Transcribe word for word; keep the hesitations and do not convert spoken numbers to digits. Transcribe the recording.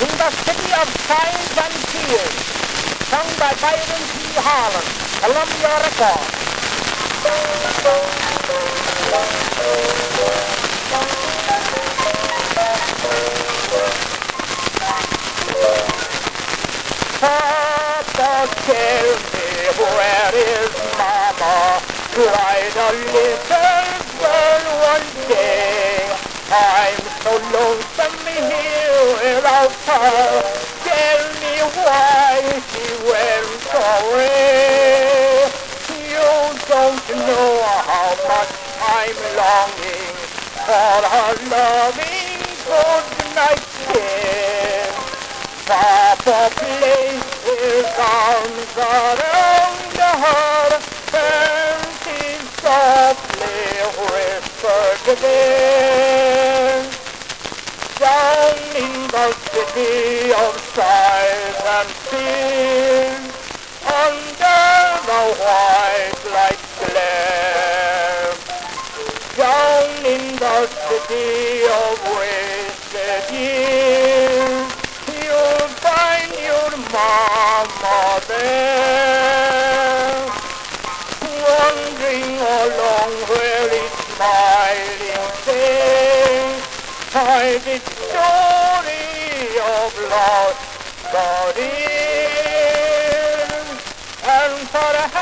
in the city of signs and tears, sung by Byron T. Harlan, Columbia Records. Papa, tell me, where is Mama? Cried a little girl one day. I'm so lonesome here without her. Tell me why she went away. You don't know how much I'm longing for her loving good night kiss. Papa placed his arms around her and he softly whispered this. Down in the city of sighs and tears, under the white light glare, down in the city of wasted years, you'll find your mama there, wandering along where each smiling face hides its story of lost bodies, and perhaps